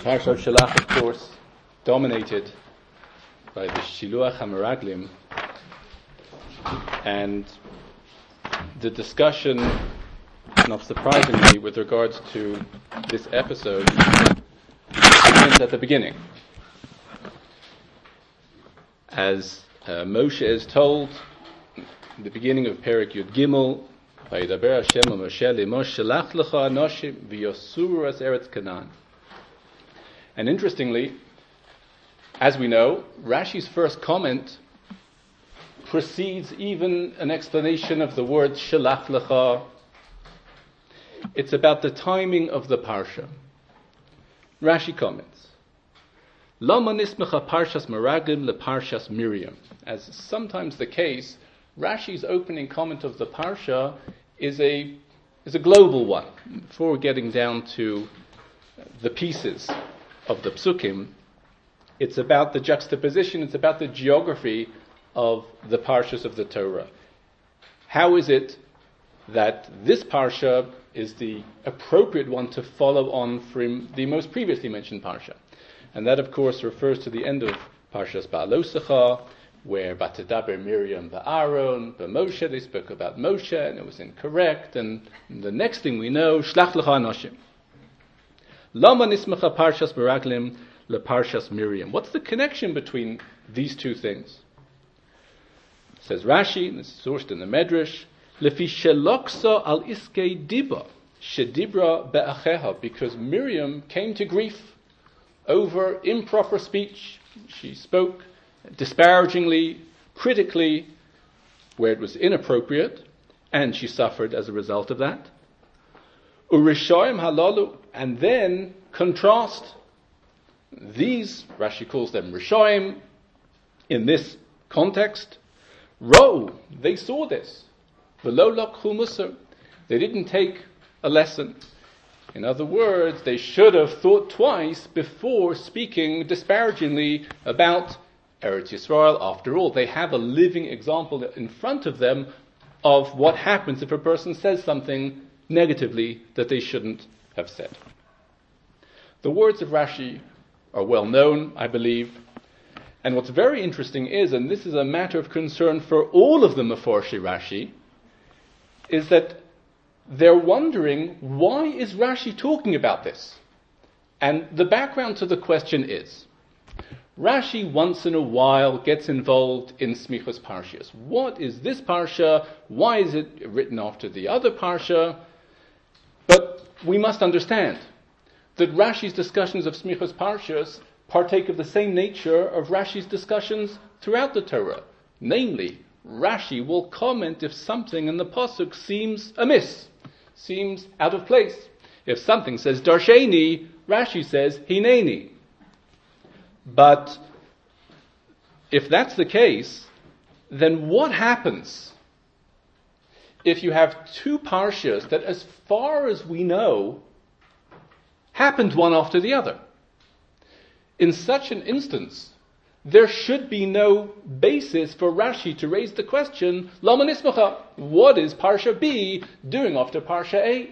Parsha of Shalach, of course, dominated by the Shiluach HaMeraglim, and the discussion, not surprisingly, with regards to this episode, begins at the beginning. As Moshe is told, in the beginning of Perek Yud Gimel, Vayidaber Hashem Moshe Moshe shalach lecha anoshim v'yosuru es eretz Canaan. And interestingly, as we know, Rashi's first comment precedes even an explanation of the word shalach lecha. It's about the timing of the parsha. Rashi comments, Lama nismecha parshas Meraglim leparshas Miriam. As sometimes the case, Rashi's opening comment of the parsha is a global one. Before getting down to the pieces of the psukim, it's about the juxtaposition, it's about the geography of the parshas of the Torah. How is it that this parsha is the appropriate one to follow on from the most previously mentioned parsha? And that, of course, refers to the end of Parshas Ba'alosecha, where Batidaber Miriam Aaron, Moshe, they spoke about Moshe, and it was incorrect. And the next thing we know, Shlach Lecha Anoshim. Lama Nismecha Parshas Meraglim LeParshas Miriam. What's the connection between these two things? Says Rashi, and this is sourced in the Medrash, Lefi Sheloksa al Iskei Diba, Shedibra Be'acheha, because Miriam came to grief over improper speech. She spoke disparagingly, critically, where it was inappropriate, and she suffered as a result of that. Urishoim halalu, and then contrast these, Rashi calls them Rishoim, in this context. Ro, they saw this. V'lo lakhu musar, they didn't take a lesson. In other words, they should have thought twice before speaking disparagingly about Eretz Yisrael. After all, they have a living example in front of them of what happens if a person says something negatively that they shouldn't have said. The words of Rashi are well known, I believe. And what's very interesting is, and this is a matter of concern for all of the Meforshei Rashi, is that they're wondering, why is Rashi talking about this? And the background to the question is, Rashi once in a while gets involved in Smichos Parshas. What is this Parsha? Why is it written after the other Parsha? But we must understand that Rashi's discussions of Smichos Parshas partake of the same nature of Rashi's discussions throughout the Torah. Namely, Rashi will comment if something in the pasuk seems amiss, seems out of place. If something says darsheni, Rashi says hineni. But if that's the case, then what happens if you have two parshas that, as far as we know, happened one after the other? In such an instance, there should be no basis for Rashi to raise the question, Lama nismecha, what is Parsha B doing after Parsha A?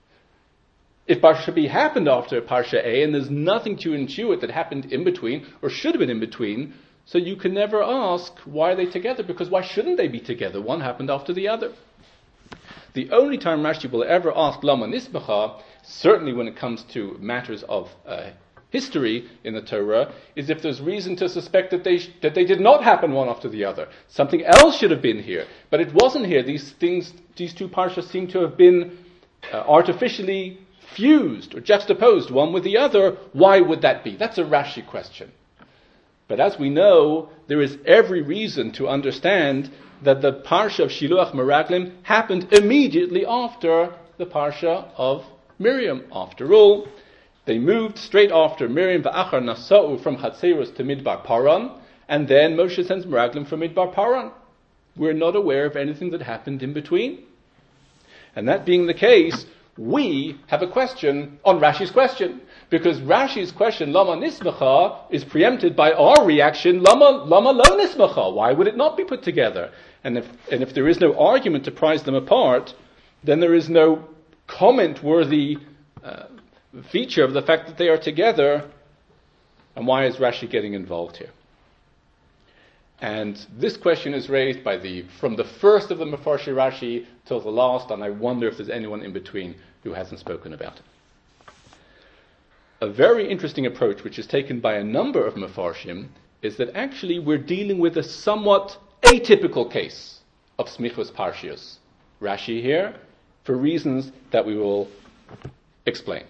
If Parsha B happened after Parsha A and there's nothing to intuit that happened in between, or should have been in between, so you can never ask, why are they together? Because why shouldn't they be together? One happened after the other. The only time Rashi will ever ask Lama nismecha, certainly when it comes to matters of history in the Torah, is if there's reason to suspect that they did not happen one after the other. Something else should have been here, but it wasn't here. These two parshas seem to have been artificially fused or juxtaposed one with the other. Why would that be? That's a Rashi question. But as we know, there is every reason to understand that the parsha of Shiluach Meraglim happened immediately after the parsha of Miriam. After all, they moved straight after Miriam v'achar nasa'u from Chatzeros to Midbar Paran, and then Moshe sends Meraglim from Midbar Paran. We're not aware of anything that happened in between. And that being the case, we have a question on Rashi's question, because Rashi's question, Lama nismecha, is preempted by our reaction, Lama lo nismecha. Why would it not be put together? And if there is no argument to prize them apart, then there is no comment-worthy feature of the fact that they are together And why is Rashi getting involved here? And this question is raised from the first of the Mefarshei Rashi till the last, and I wonder if there's anyone in between who hasn't spoken about it. A very interesting approach, which is taken by a number of Mefarshim, is that actually we're dealing with a somewhat atypical case of Smichos Parshios Rashi here, for reasons that we will explain.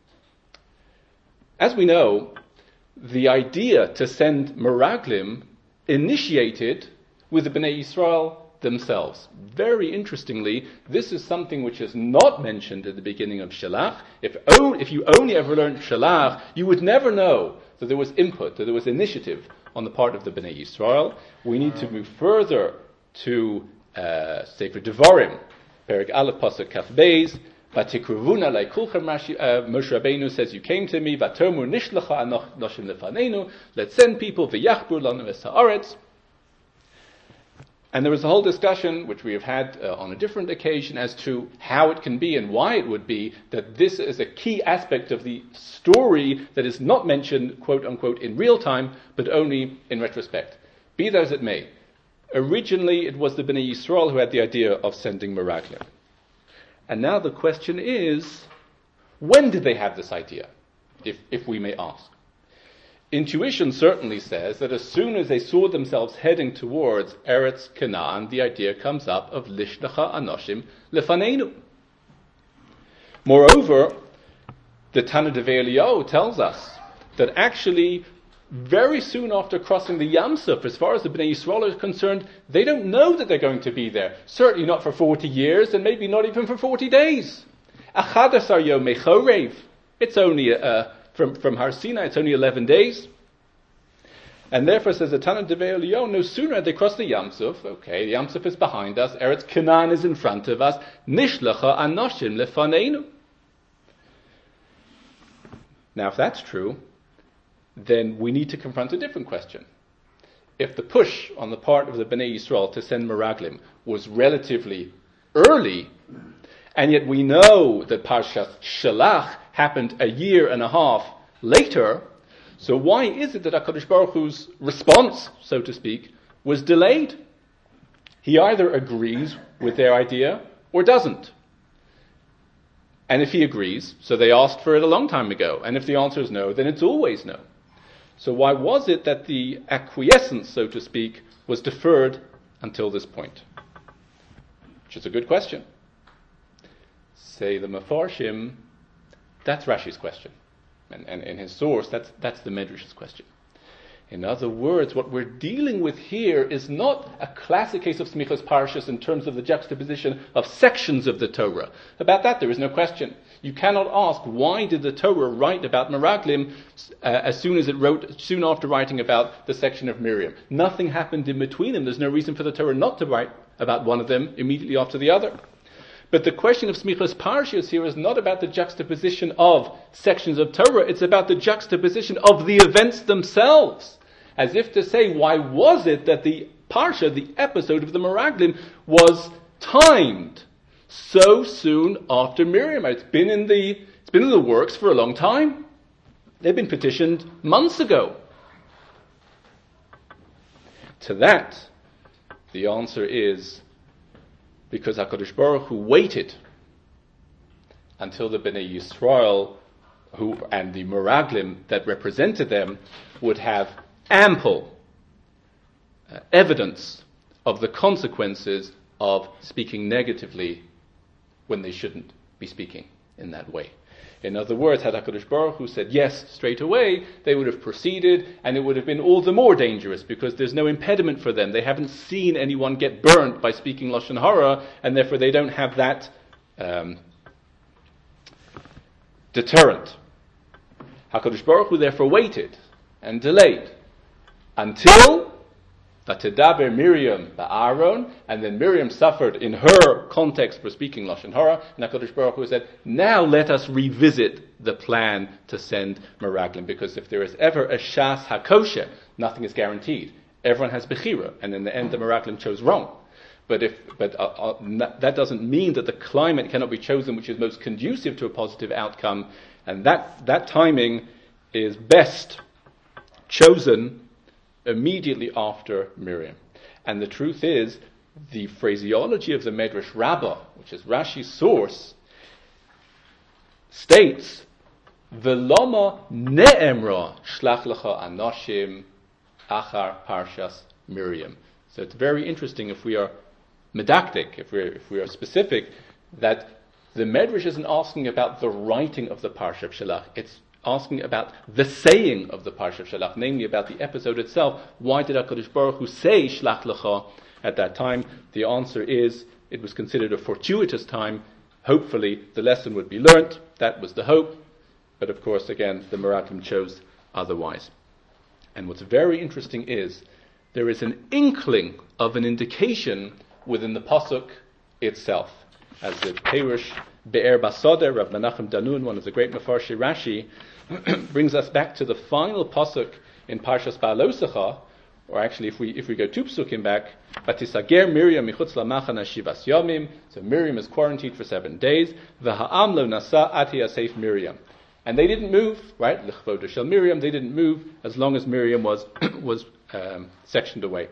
As we know, the idea to send Meraglim initiated with the Bnei Yisrael themselves. Very interestingly, this is something which is not mentioned at the beginning of Shalach. If you only ever learned Shalach, you would never know that there was input, that there was initiative on the part of the Bnei Yisrael. We need to move further to Sefer Devarim, Perek Aleph Pasuk Kaf Beis. Vatikruvuna leikulchem, Moshe Rabbeinu says, you came to me, vatomu nishlacha anoshim lefanenu, let's send people, v'yachbur lanu es haaretz. And there was a whole discussion, which we have had on a different occasion, as to how it can be and why it would be that this is a key aspect of the story that is not mentioned, quote unquote, in real time, but only in retrospect. Be that as it may, originally it was the Bnei Yisrael who had the idea of sending Meraglim. And now the question is, when did they have this idea, if we may ask? Intuition certainly says that as soon as they saw themselves heading towards Eretz Canaan, the idea comes up of Lishnacha Anoshim Lefanenu. Moreover, the Tana Devei Eliyahu tells us that actually very soon after crossing the Yam Suf, as far as the Bnei Yisrael are concerned, they don't know that they're going to be there. Certainly not for 40 years, and maybe not even for 40 days. Achadasar Yomei Chorev. It's only, from Har Sinai, it's only 11 days. And therefore, says the Tana Devei Eliyahu, no sooner had they crossed the Yam Suf, okay, the Yam Suf is behind us, Eretz Canaan is in front of us, Nishlacha Anoshim Lefaneinu. Now, if that's true, then we need to confront a different question. If the push on the part of the Bnei Yisrael to send Meraglim was relatively early, and yet we know that Parshat Shalach happened a year and a half later, so why is it that HaKadosh Baruch Hu's response, so to speak, was delayed? He either agrees with their idea or doesn't. And if he agrees, so they asked for it a long time ago, and if the answer is no, then it's always no. So why was it that the acquiescence, so to speak, was deferred until this point? Which is a good question. Say the Mefarshim, that's Rashi's question. And in his source, that's the Medrash's question. In other words, what we're dealing with here is not a classic case of Smichos Parshas in terms of the juxtaposition of sections of the Torah. About that, there is no question. You cannot ask, why did the Torah write about Meraglim soon after writing about the section of Miriam? Nothing happened in between them. There's no reason for the Torah not to write about one of them immediately after the other. But the question of Smichos Parshas here is not about the juxtaposition of sections of Torah, it's about the juxtaposition of the events themselves. As if to say, why was it that the Parsha, the episode of the Meraglim, was timed so soon after Miriam? It's been in the works for a long time. They've been petitioned months ago. To that, the answer is because HaKadosh Baruch Hu waited until the Bnei Yisrael and the Meraglim that represented them would have ample evidence of the consequences of speaking negatively when they shouldn't be speaking in that way. In other words, had HaKadosh Baruch Hu said yes straight away, they would have proceeded, and it would have been all the more dangerous because there's no impediment for them. They haven't seen anyone get burnt by speaking Lashon Hara, and therefore they don't have that deterrent. HaKadosh Baruch Hu therefore waited and delayed until V'tedaber Miriam ba'Aaron, and then Miriam suffered in her context for speaking Lashon Hara, and HaKadosh Baruch Hu said, now let us revisit the plan to send Meraglim, because if there is ever a Shas HaKosher, nothing is guaranteed. Everyone has Bechira, and in the end the Meraglim chose wrong. But that doesn't mean that the climate cannot be chosen which is most conducive to a positive outcome, and that timing is best chosen immediately after Miriam. And the truth is, the phraseology of the Medrash Rabbah, which is Rashi's source, states, V'loma ne'emra shlach lecha anoshim achar parshas Miriam. So it's very interesting if we are medactic, if we are specific, that the Medrash isn't asking about the writing of the Parsha of Shalach. It's asking about the saying of the Parsha of Shalach, namely about the episode itself. Why did HaKadosh Baruch Hu say Shlach Lecha at that time? The answer is it was considered a fortuitous time. Hopefully the lesson would be learnt. That was the hope. But of course, again, the Meraglim chose otherwise. And what's very interesting is there is an inkling of an indication within the Pasuk itself. As the Perush Be'er Basodeh, Rav Menachem Danun, one of the great Mefarshei Rashi, brings us back to the final Pasuk in Parshas Ba'alosecha, or actually if we go 2 psukim back, Vatisager Miriam michutz lamachana shivas yomim, so Miriam is quarantined for 7 days, V'ha'am lo nasa ati asef Miriam. And they didn't move, right? L'chvoda shel Miriam, they didn't move as long as Miriam was sectioned away.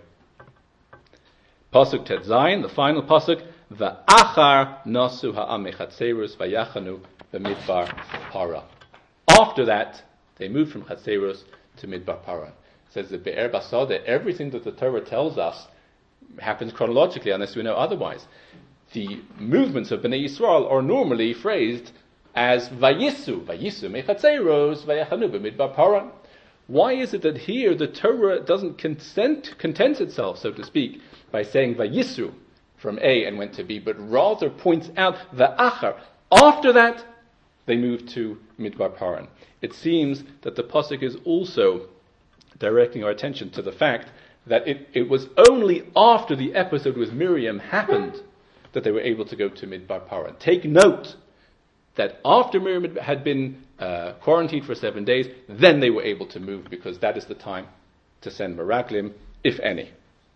Pasuk Tet Zayin, the final pasuk, Va'achar nasu ha'am mechatserus vayachanu b'midbar para. After that, they moved from Chatserus to Midbar Para. It says the Be'er Basodeh, everything that the Torah tells us happens chronologically, unless we know otherwise. The movements of Bnei Yisrael are normally phrased as Vayisu mechatserus vayachanu b'midbar para. Why is it that here the Torah doesn't content itself, so to speak, by saying Vayisu from A and went to B, but rather points out the Achar. After that, they moved to Midbar Paran. It seems that the Pasuk is also directing our attention to the fact that it was only after the episode with Miriam happened that they were able to go to Midbar Paran. Take note that after Miriam had been quarantined for 7 days, then they were able to move, because that is the time to send Meraglim, if any.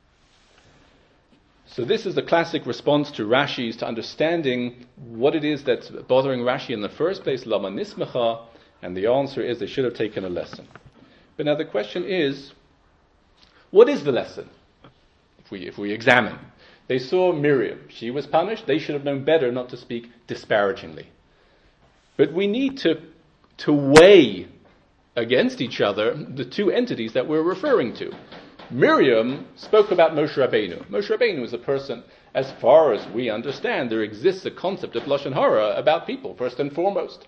So this is the classic response to Rashi's, to understanding what it is that's bothering Rashi in the first place, Lama Nismecha, and the answer is they should have taken a lesson. But now the question is, what is the lesson? If we examine. They saw Miriam. She was punished. They should have known better not to speak disparagingly. But we need to weigh against each other the two entities that we're referring to. Miriam spoke about Moshe Rabbeinu. Moshe Rabbeinu is a person, as far as we understand, there exists a concept of Lashon Hara about people, first and foremost.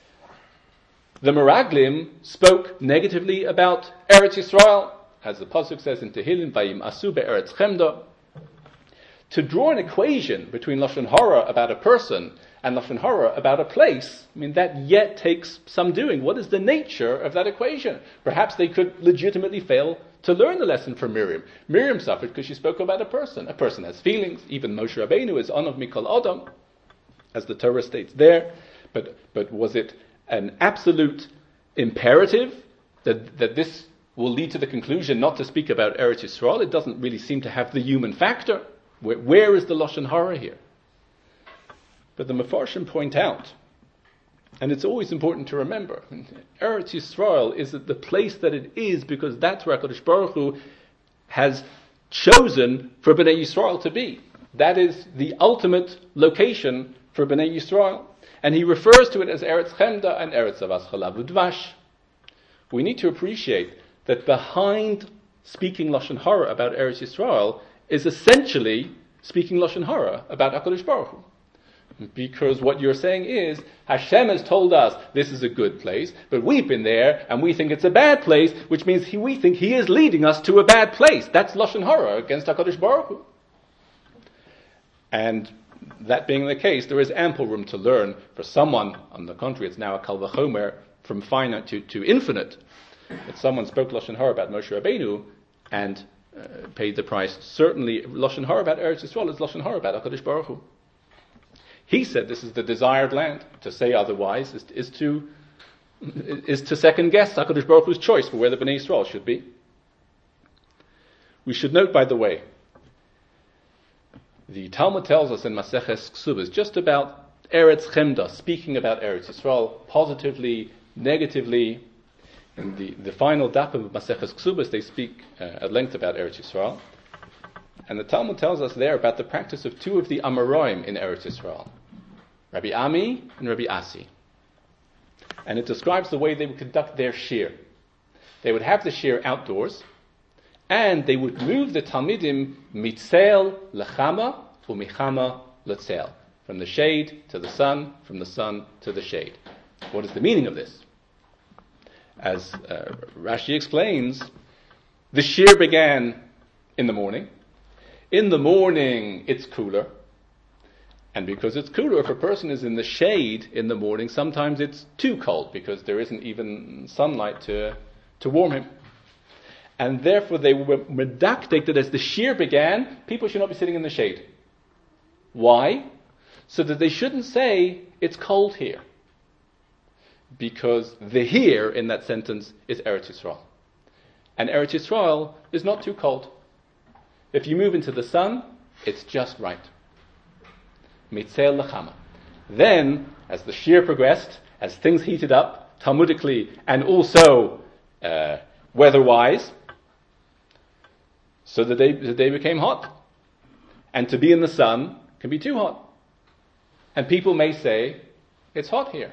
The Meraglim spoke negatively about Eretz Yisrael, as the Pasuk says in Tehillim, Vayim asu be'eretz chemda. To draw an equation between Lashon Hara about a person and Lashon Hara about a place, that yet takes some doing. What is the nature of that equation? Perhaps they could legitimately fail to learn the lesson from Miriam. Miriam suffered because she spoke about a person. A person has feelings. Even Moshe Rabbeinu is Anav Mikol Adam, as the Torah states there. But was it an absolute imperative that this will lead to the conclusion not to speak about Eretz Yisrael? It doesn't really seem to have the human factor. Where is the Lashon Hara here? But the Mefarshim point out, and it's always important to remember, Eretz Yisrael is the place that it is because that's where HaKadosh Baruch Hu has chosen for Bnei Yisrael to be. That is the ultimate location for Bnei Yisrael. And he refers to it as Eretz Chemda and Eretz Avas Chalav Udvash. We need to appreciate that behind speaking Lashon Hara about Eretz Yisrael is essentially speaking Lashon Hara about HaKadosh Baruch Hu. Because what you're saying is, Hashem has told us this is a good place, but we've been there and we think it's a bad place, which means we think He is leading us to a bad place. That's Lashon Hara against HaKadosh Baruch Hu. And that being the case, there is ample room to learn for someone. On the contrary, it's now a Kal Vachomer from finite to infinite. If someone spoke Lashon Hara about Moshe Rabbeinu and paid the price, certainly Lashon Hara about Eretz Yisrael is Lashon Hara about HaKadosh Baruch Hu. He said this is the desired land. To say otherwise is to second guess HaKadosh Baruch Hu's choice for where the Bnei Yisrael should be. We should note, by the way, the Talmud tells us in Maseches Ksubas just about Eretz Chemda, speaking about Eretz Yisrael positively, negatively. In the final daf of Maseches Ksubas, they speak at length about Eretz Yisrael. And the Talmud tells us there about the practice of two of the Amoraim in Eretz Yisrael, Rabbi Ami and Rabbi Asi. And it describes the way they would conduct their shir. They would have the shir outdoors, and they would move the Talmidim mitzel lechama umichama letzel, from the shade to the sun, from the sun to the shade. What is the meaning of this? As Rashi explains, the shir began in the morning. In the morning, it's cooler. And because it's cooler, if a person is in the shade in the morning, sometimes it's too cold because there isn't even sunlight to warm him. And therefore they were medactic that as the shir began, people should not be sitting in the shade. Why? So that they shouldn't say, it's cold here. Because the here in that sentence is Eretz Yisrael. And Eretz Yisrael is not too cold. If you move into the sun, it's just right. Mitzel lechama. Then, as the shir progressed, as things heated up, Talmudically and also weather-wise, so that they became hot. And to be in the sun can be too hot. And people may say, it's hot here.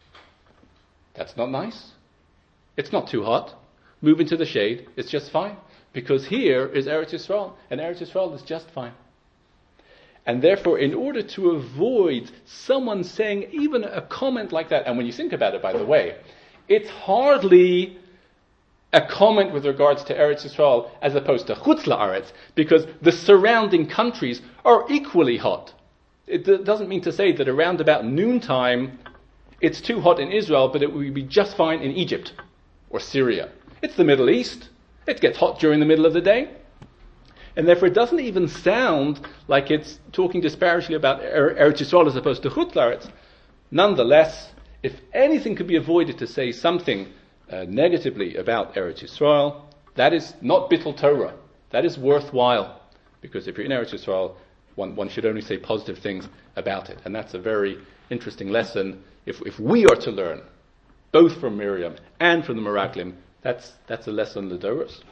That's not nice. It's not too hot. Move into the shade, it's just fine. Because here is Eretz Yisrael, and Eretz Yisrael is just fine. And therefore, in order to avoid someone saying even a comment like that, and when you think about it, by the way, it's hardly a comment with regards to Eretz Yisrael as opposed to Chutz La'aretz, because the surrounding countries are equally hot. It doesn't mean to say that around about noontime, it's too hot in Israel, but it would be just fine in Egypt or Syria. It's the Middle East. It gets hot during the middle of the day. And therefore it doesn't even sound like it's talking disparagingly about Eretz Yisrael as opposed to Chutz La'aretz. Nonetheless, if anything could be avoided to say something negatively about Eretz Yisrael, that is not Bittul Torah. That is worthwhile. Because if you're in Eretz Yisrael, one should only say positive things about it. And that's a very interesting lesson. If we are to learn, both from Miriam and from the Meraglim, that's a lesson L'Doros.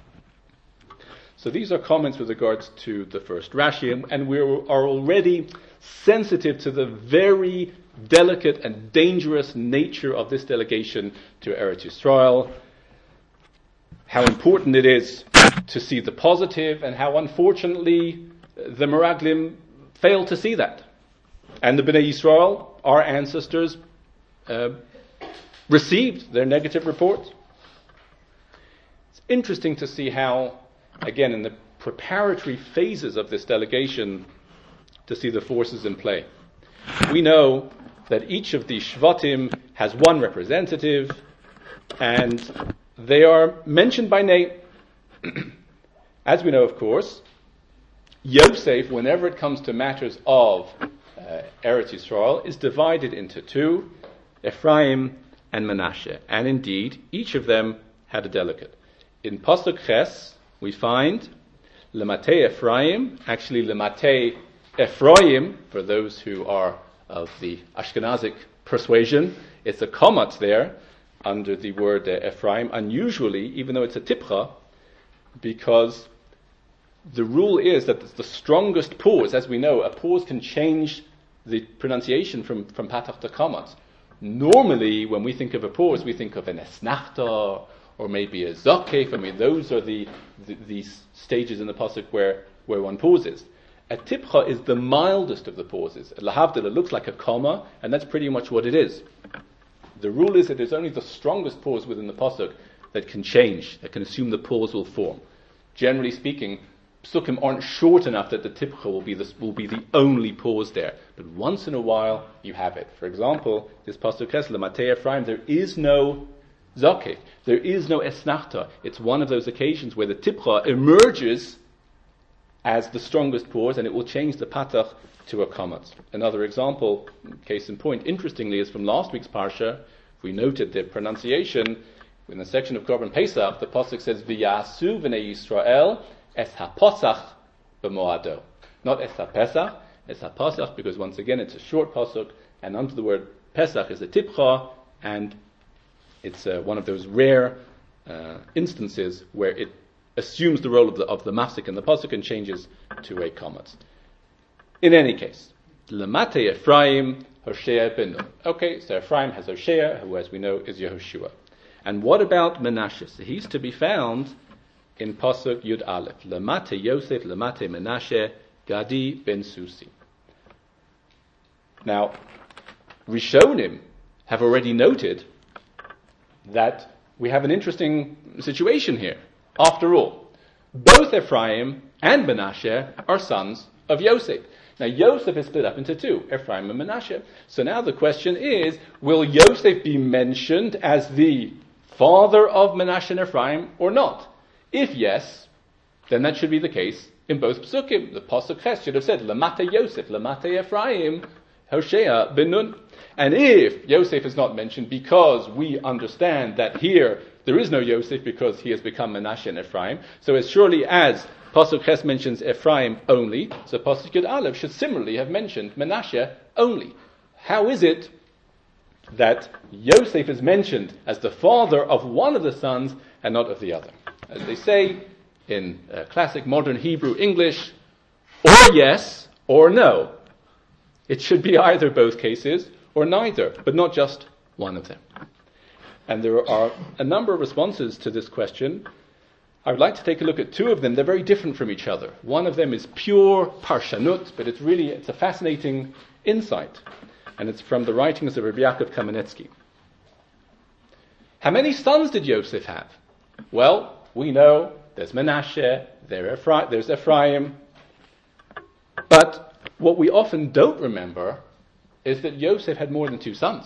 So these are comments with regards to the first Rashi, and we are already sensitive to the very delicate and dangerous nature of this delegation to Eretz Yisrael, how important it is to see the positive, and how unfortunately the Meraglim failed to see that. And the Bnei Yisrael, our ancestors, received their negative reports. It's interesting to see how, again, in the preparatory phases of this delegation, to see the forces in play. We know that each of the Shvatim has one representative, and they are mentioned by name. As we know, of course, Yosef, whenever it comes to matters of Eretz Yisrael, is divided into two, Ephraim and Menashe. And indeed, each of them had a delegate. In Pasuk Ches, we find Lemate Ephraim, actually Lemate Ephraim, for those who are of the Ashkenazic persuasion, it's a komat there under the word Ephraim, unusually, even though it's a tipcha, because the rule is that it's the strongest pause. As we know, a pause can change the pronunciation from patach to komat. Normally, when we think of a pause, we think of an esnachta, or maybe a zakef. I mean, those are the stages in the pasuk where one pauses. A tipcha is the mildest of the pauses. Lahavdil, it looks like a comma, and that's pretty much what it is. The rule is that it's only the strongest pause within the pasuk that can change, that can assume the pause will form. Generally speaking, psukim aren't short enough that the tipcha will be the only pause there. But once in a while, you have it. For example, this pasuk Kesla, Matei Ephraim, there is no zakef, there is no esnachta. It's one of those occasions where the tipcha emerges as the strongest pause, and it will change the patach to a komat. Another example, case in point, interestingly, is from last week's parsha. We noted the pronunciation in the section of Korban Pesach. The pasuk says, "V'yasu v'nei Yisrael es haposach b'moado," not es hapesach, es haposach, because once again it's a short pasuk, and under the word pesach is a tipcha, and It's one of those rare instances where it assumes the role of the mafsik in the pasuk and changes to a komat. In any case, Lamate Ephraim Hoshea ben Nun. Okay, so Ephraim has Hoshea, who, as we know, is Yehoshua. And what about Menashe? So he's to be found in pasuk Yud Aleph. Lamate Yosef, Lamate Menashe, Gadi ben Susi. Now, Rishonim have already noted that we have an interesting situation here. After all, both Ephraim and Menashe are sons of Yosef. Now, Yosef is split up into two, Ephraim and Menashe. So now the question is, will Yosef be mentioned as the father of Menashe and Ephraim or not? If yes, then that should be the case in both Psukim. The Pasuk Ches should have said, Lamate Yosef, Lamate Ephraim, Hoshea ben Nun. And if Yosef is not mentioned because we understand that here there is no Yosef because he has become Menashe and Ephraim, so as surely as Pasuk Ches mentions Ephraim only, so Pasuk Yud Aleph should similarly have mentioned Menashe only. How is it that Yosef is mentioned as the father of one of the sons and not of the other? As they say in classic modern Hebrew English, or yes or no. It should be either both cases or neither, but not just one of them. And there are a number of responses to this question. I would like to take a look at two of them. They're very different from each other. One of them is pure parshanut, but it's a fascinating insight. And it's from the writings of Rabbi Yaakov Kamenetsky. How many sons did Yosef have? Well, we know there's Menashe, there's Ephraim. But what we often don't remember is that Yosef had more than two sons.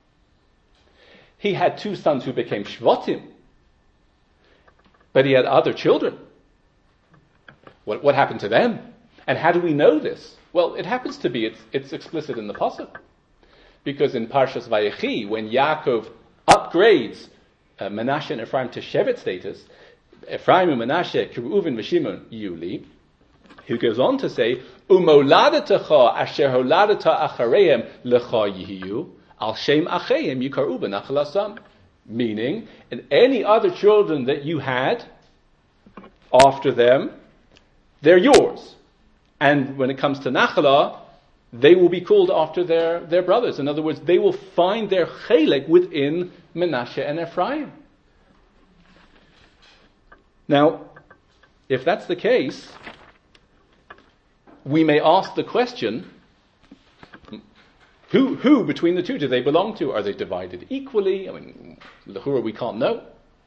He had two sons who became Shvatim, but he had other children. What happened to them? And how do we know this? Well, it happens to be, it's explicit in the Pasuk. Because in Parshas Vayechi, when Yaakov upgrades Menashe and Ephraim to Shevet status, Ephraim and Menashe, Reuven v'Shimon, Yuli, he goes on to say, Umoladatecha asher holadata achareim lecha yihiyu, al shem acheim yikaru b'nachal asam. Meaning, in any other children that you had after them, they're yours. And when it comes to Nachala, they will be called after their brothers. In other words, they will find their chelek within Menashe and Ephraim. Now, if that's the case, we may ask the question, who between the two do they belong to? Are they divided equally? I mean, l'chura we can't know.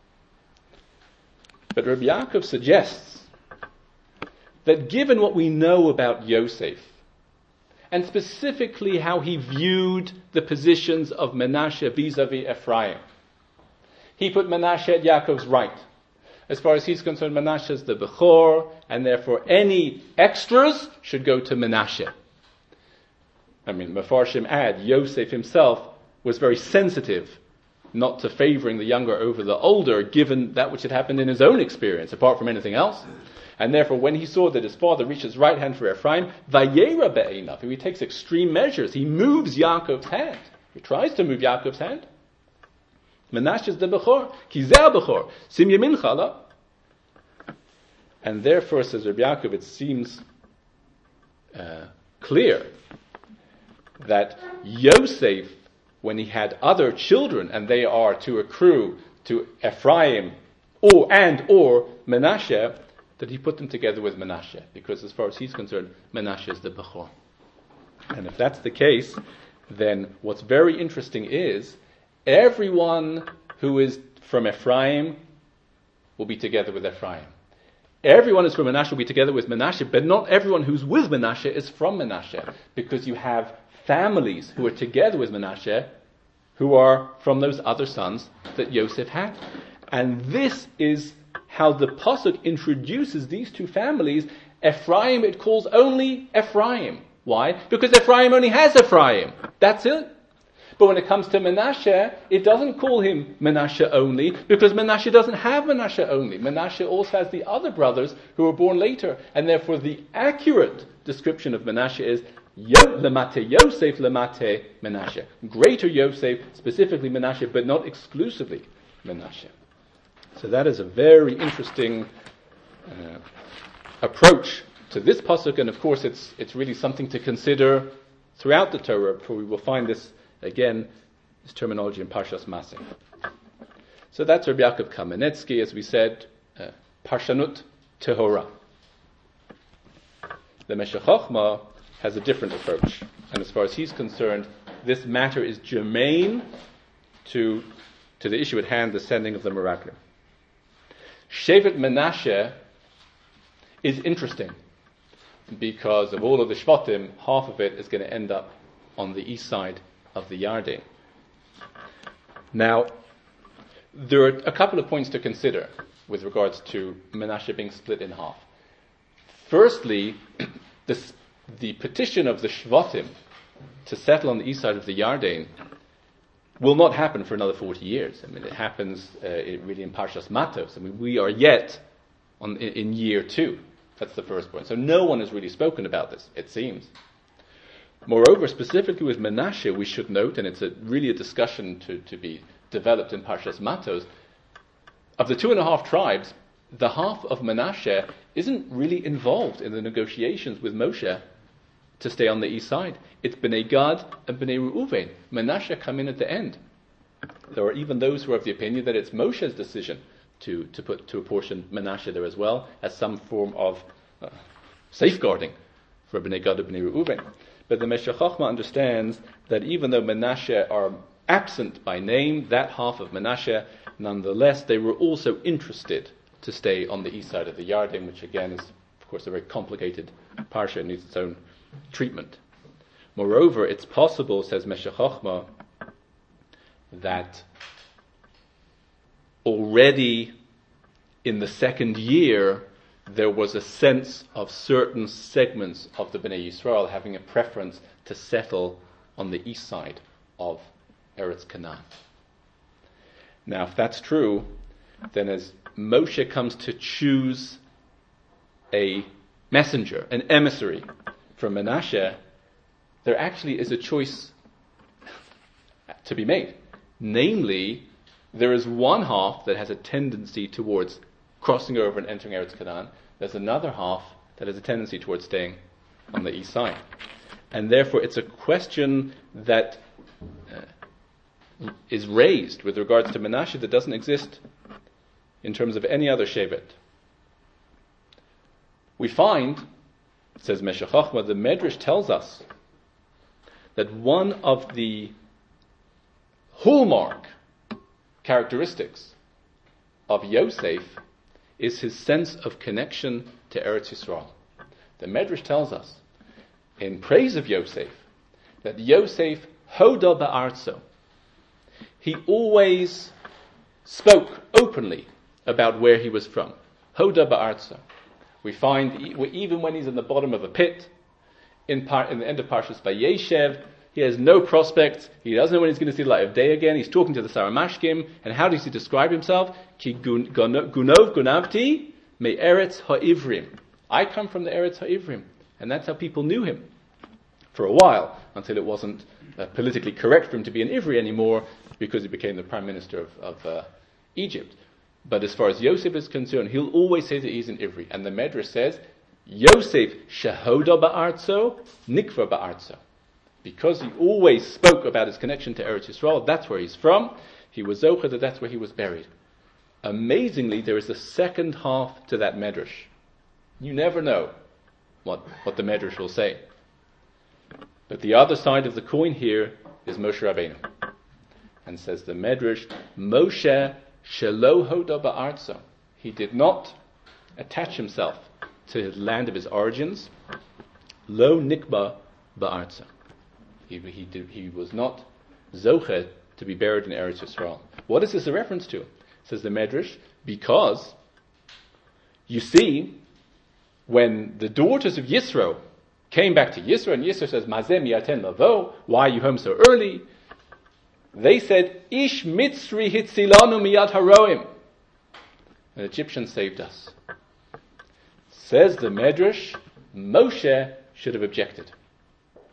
But Rabbi Yaakov suggests that given what we know about Yosef, and specifically how he viewed the positions of Menashe vis-a-vis Ephraim, he put Menashe at Yaakov's right. As far as he's concerned, Menashe is the Bechor, and therefore any extras should go to Menashe. I mean, Mefarshim add, Yosef himself was very sensitive not to favoring the younger over the older, given that which had happened in his own experience, apart from anything else. And therefore, when he saw that his father reached his right hand for Ephraim, Vayera be'einav, he takes extreme measures. He moves Yaakov's hand. He tries to move Yaakov's hand. Menashe is the Bechor. Kizeh Bechor. Sim Yemin Chala. And therefore, says Rabbi Yaakov, it seems clear that Yosef, when he had other children, and they are to accrue to Ephraim or Menashe, that he put them together with Menashe, because as far as he's concerned, Menashe is the Bechor. And if that's the case, then what's very interesting is everyone who is from Ephraim will be together with Ephraim. Everyone who's from Menashe will be together with Menashe, but not everyone who's with Menashe is from Menashe, because you have families who are together with Menashe who are from those other sons that Yosef had. And this is how the Pasuk introduces these two families. Ephraim it calls only Ephraim. Why? Because Ephraim only has Ephraim. That's it. But when it comes to Menashe, it doesn't call him Menashe only, because Menashe doesn't have Menashe only. Menashe also has the other brothers who were born later. And therefore the accurate description of Menashe is Lemate Yosef, lemate Menashe. Greater Yosef, specifically Menashe, but not exclusively Menashe. So that is a very interesting approach to this pasuk, and of course it's really something to consider throughout the Torah, for we will find this again, this terminology in Parshas Maseh. So that's Rabbi Yaakov Kamenetsky, as we said, Parshanut Tehora. The Meshech Chochmah has a different approach, and as far as he's concerned, this matter is germane to the issue at hand, the sending of the Meraglim. Shevet Menashe is interesting because of all of the Shvatim, half of it is going to end up on the east side of the Yarden. Now, there are a couple of points to consider with regards to Menashe being split in half. Firstly, the petition of the Shvatim to settle on the east side of the Yarden will not happen for another 40 years. I mean, it happens really in Parshas Matos. I mean, we are yet in year 2. That's the first point. So no one has really spoken about this, it seems. Moreover, specifically with Menashe, we should note, and it's really a discussion to be developed in Parshas Matos, of the 2.5 tribes, the half of Menashe isn't really involved in the negotiations with Moshe to stay on the east side. It's Bnei Gad and Bnei Reuven. Menashe come in at the end. There are even those who are of the opinion that it's Moshe's decision to apportion Menashe there as well, as some form of safeguarding for Bnei Gad and Bnei Reuven. But the Meshech Chochmah understands that even though Menashe are absent by name, that half of Menashe, nonetheless, they were also interested to stay on the east side of the Yarden, which again is, of course, a very complicated parsha and needs its own treatment. Moreover, it's possible, says Meshech Chochmah, that already in the second year there was a sense of certain segments of the Bnei Yisrael having a preference to settle on the east side of Eretz Canaan. Now, if that's true, then as Moshe comes to choose a messenger, an emissary from Menashe, there actually is a choice to be made. Namely, there is one half that has a tendency towards crossing over and entering Eretz Canaan. There's another half that has a tendency towards staying on the east side. And therefore, it's a question that is raised with regards to Menashe that doesn't exist in terms of any other Shevet. We find, says Meshech Chochmah, the Medrash tells us that one of the hallmark characteristics of Yosef is his sense of connection to Eretz Yisrael. The Medrash tells us, in praise of Yosef, that Yosef hoda ba'artzo. He always spoke openly about where he was from. Hoda ba'artzo. We find even when he's in the bottom of a pit, in the end of Parshas Vayeshev, he has no prospects. He doesn't know when he's going to see the light of day again. He's talking to the Saramashkim, and how does he describe himself? Ki gunov gunavti me Eretz ha'ivrim. I come from the Eretz ha'ivrim, and that's how people knew him for a while, until it wasn't politically correct for him to be an Ivri anymore, because he became the prime minister of Egypt. But as far as Yosef is concerned, he'll always say that he's an Ivri. And the Medrash says, Yosef shehoda ba'artzo, nikva ba'artzo. Because he always spoke about his connection to Eretz Yisrael, that's where he's from, he was zocher that that's where he was buried. Amazingly, there is a second half to that Medrash. You never know what the Medrash will say. But the other side of the coin here is Moshe Rabbeinu. And says the Medrash, Moshe shelo hoda ba'artzo. He did not attach himself to the land of his origins. Lo nikba ba'artzo. He was not zocher to be buried in Eretz Yisrael. What is this a reference to? Says the Medrash, because you see, when the daughters of Yisro came back to Yisro, and Yisro says, Mazeh miyaten lavo, why are you home so early? They said, Ish mitzri hitzilanu miyad haroim. An Egyptian saved us. Says the Medrash, Moshe should have objected.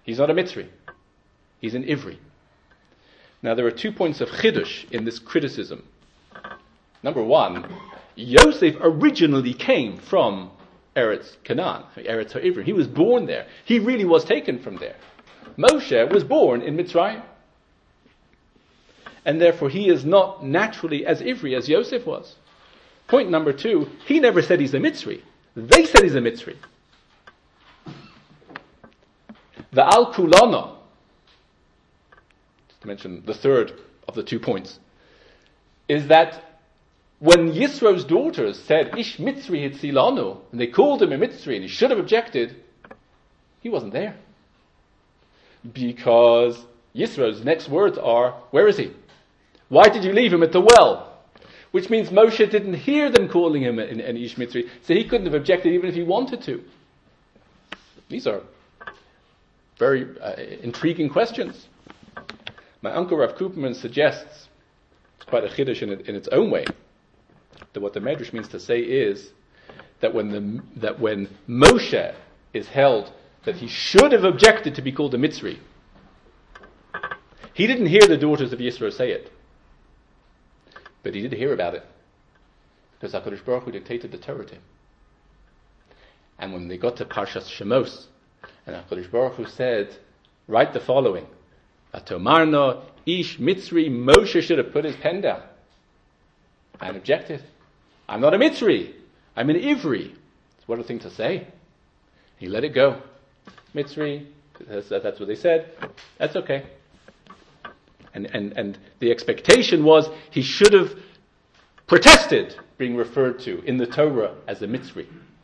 He's not a Mitzri. He's an Ivri. Now there are 2 points of Chiddush in this criticism. Number one, Yosef originally came from Eretz Canaan, Eretz HaIvri. He was born there. He really was taken from there. Moshe was born in Mitzrayim. And therefore he is not naturally as Ivri as Yosef was. Point number two, he never said he's a Mitzri. They said he's a Mitzri. The Al Kulana, to mention the third of the 2 points, is that when Yisro's daughters said, Ish Mitzri Hitzilanu, and they called him a Mitzri, and he should have objected, he wasn't there. Because Yisro's next words are, where is he? Why did you leave him at the well? Which means Moshe didn't hear them calling him an Ish Mitzri, so he couldn't have objected even if he wanted to. These are very intriguing questions. My uncle Rav Kuperman suggests, it's quite a chiddush in its own way, that what the Medrash means to say is that when Moshe is held that he should have objected to be called a Mitzri, he didn't hear the daughters of Yisro say it, but he did hear about it because HaKadosh Baruch Hu dictated the Torah to him. And when they got to Parshas Shemos, and HaKadosh Baruch Hu said, write the following: Atomarno Ish Mitzri, Moshe should have put his pen down and objected. I'm not a Mitzri, I'm an Ivri. What a thing to say. He let it go. Mitzri, that's what they said. That's okay. And the expectation was he should have protested being referred to in the Torah as a Mitzri.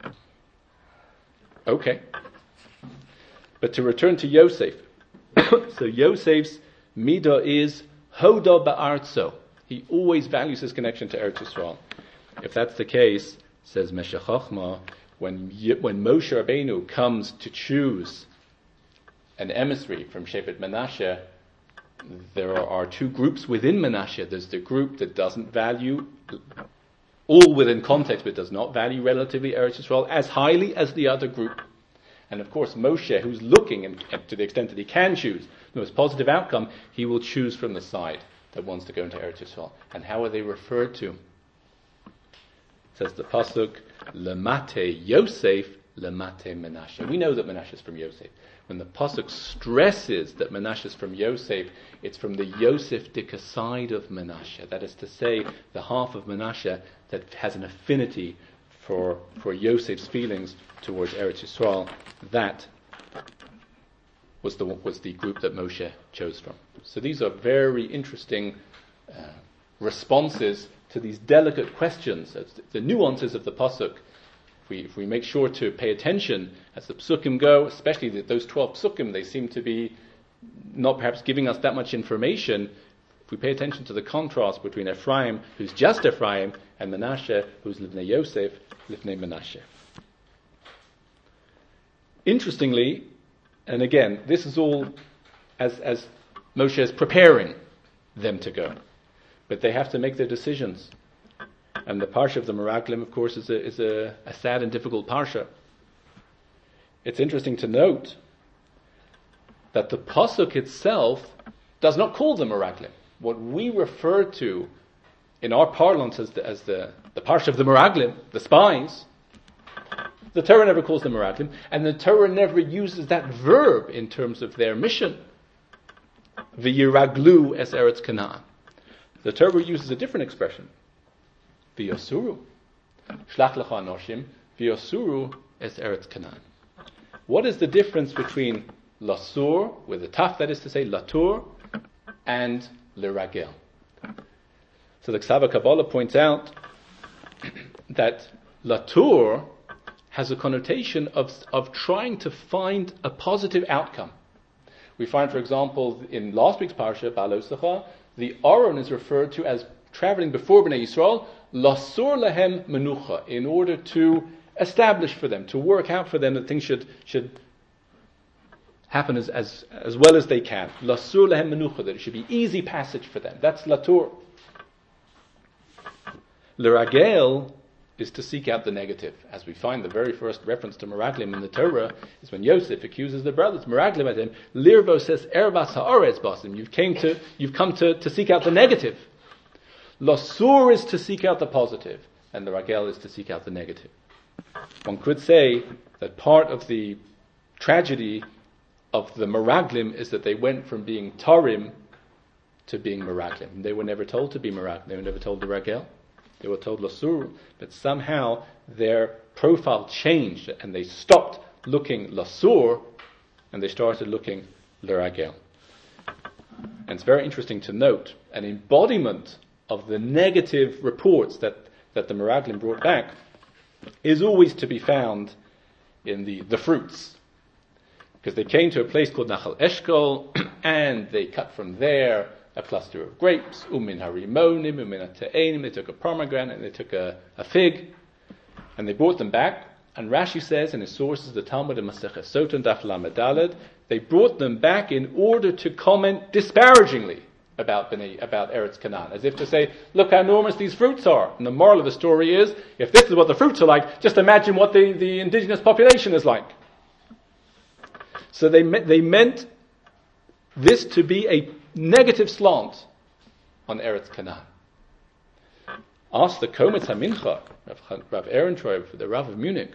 Okay. But to return to Yosef. So Yosef's midah is Hoda Ba'artzo. He always values his connection to Eretz Yisrael. If that's the case, says Meshech Chochmah, when Moshe Rabbeinu comes to choose an emissary from Shevet Menashe, there are two groups within Menashe. There's the group that doesn't value, all within context, but does not value relatively Eretz Yisrael as highly as the other group. And of course, Moshe, who's looking, and to the extent that he can choose the most positive outcome, he will choose from the side that wants to go into Eretz Yisrael. And how are they referred to? Says the pasuk, Lemate Yosef, Lemate Menashe. We know that Menashe is from Yosef. When the pasuk stresses that Menashe is from Yosef, it's from the Yosef-dika side of Menashe. That is to say, the half of Menashe that has an affinity for Yosef's feelings towards Eretz Yisrael. That was the group that Moshe chose from. So these are very interesting responses to these delicate questions, the nuances of the pasuk. If we make sure to pay attention as the psukim go, especially those 12 psukim, they seem to be not perhaps giving us that much information. If we pay attention to the contrast between Ephraim, who's just Ephraim, and Menashe, who's Livnei Yosef, Livnei Menashe. Interestingly, and again, this is all as Moshe is preparing them to go. But they have to make their decisions. And the parsha of the Meraglim, of course, is a sad and difficult parsha. It's interesting to note that the pasuk itself does not call them Meraglim. What we refer to in our parlance as the parsha of the Meraglim, the spies, the Torah never calls them Meraglim, and the Torah never uses that verb in terms of their mission. V'yiraglu es Eretz Canaan. The Torah uses a different expression. V'yosuru. Shlach lecha anoshim. V'yosuru es Eretz Canaan. What is the difference between lasur, with a taf, that is to say, latur, and leragel? So the Ksava Kabbalah points out that latur has a connotation of trying to find a positive outcome. We find, for example, in last week's parsha, Ba'alosecha, the Aron is referred to as traveling before Bnei Yisrael, lasur lehem menucha, in order to establish for them, to work out for them that things should happen as well as they can. Lasur lehem menucha, that it should be easy passage for them. That's latur. Leragel is to seek out the negative. As we find the very first reference to Meraglim in the Torah is when Yosef accuses the brothers, Meraglim at him, Lirvo says, Ervas ha'aretz basim, you've come to seek out the negative. Lasur is to seek out the positive, and the Ragel is to seek out the negative. One could say that part of the tragedy of the Meraglim is that they went from being Tarim to being Meraglim. They were never told to be Meraglim. They were never told the Ragel. They were told Lasur, but somehow their profile changed and they stopped looking Lasur and they started looking L'Ragel. And it's very interesting to note an embodiment of the negative reports that the Meraglim brought back is always to be found in the fruits. Because they came to a place called Nachal Eshkol and they cut from there a cluster of grapes, umin harimonim, umin ateinim, they took a pomegranate, and they took a fig, and they brought them back, and Rashi says in his sources, the Talmud and Masechah Sotah Daf Lamed Daled, they brought them back in order to comment disparagingly about Eretz Canaan, as if to say, look how enormous these fruits are. And the moral of the story is, if this is what the fruits are like, just imagine what the indigenous population is like. So they meant this to be a negative slant on Eretz Canaan. Ask the Kometz HaMincha, Rav Ehrentreu, the Rav of Munich,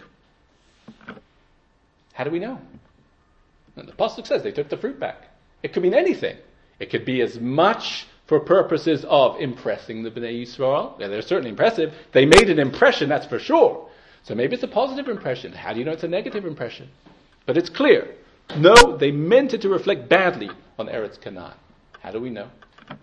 how do we know? And the Pasuk says they took the fruit back. It could mean anything. It could be as much for purposes of impressing the Bnei Yisrael. Yeah, they're certainly impressive. They made an impression, that's for sure. So maybe it's a positive impression. How do you know it's a negative impression? But it's clear. No, they meant it to reflect badly on Eretz Canaan. How do we know?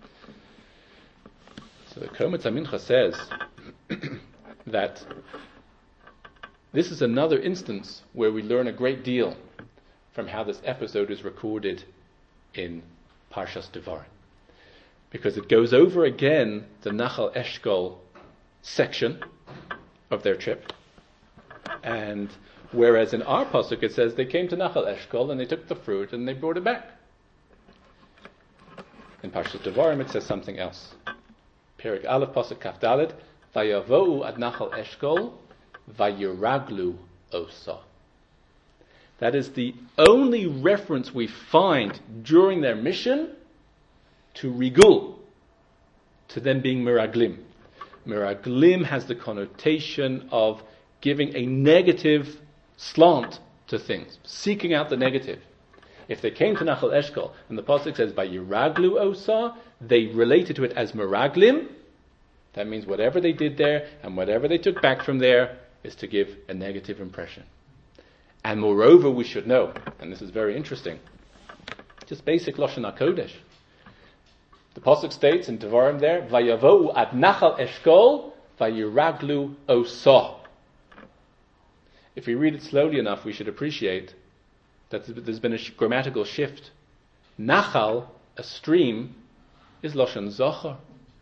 So the Kometz HaMincha says that this is another instance where we learn a great deal from how this episode is recorded in Parshas Devarim. Because it goes over again the Nachal Eshkol section of their trip. And whereas in our pasuk it says they came to Nachal Eshkol and they took the fruit and they brought it back. In Parshas Devarim it says something else. Perek Aleph pasuk Kaf Daled, Vayavohu ad Nachal Eshkol, Vayiraglu Osa. That is the only reference we find during their mission to Rigul, to them being Meraglim. Meraglim has the connotation of giving a negative slant to things, seeking out the negative. If they came to Nachal Eshkol, and the pasuk says, Vayiraglu Osa, they related to it as Meraglim. That means whatever they did there, and whatever they took back from there, is to give a negative impression. And moreover, we should know, and this is very interesting, just basic Lashon HaKodesh. The pasuk states in Devarim there, Vayavohu ad Nachal Eshkol, Vayiraglu Osa. If we read it slowly enough, we should appreciate that there's been a grammatical shift. Nachal, a stream, is Lashon Zochar.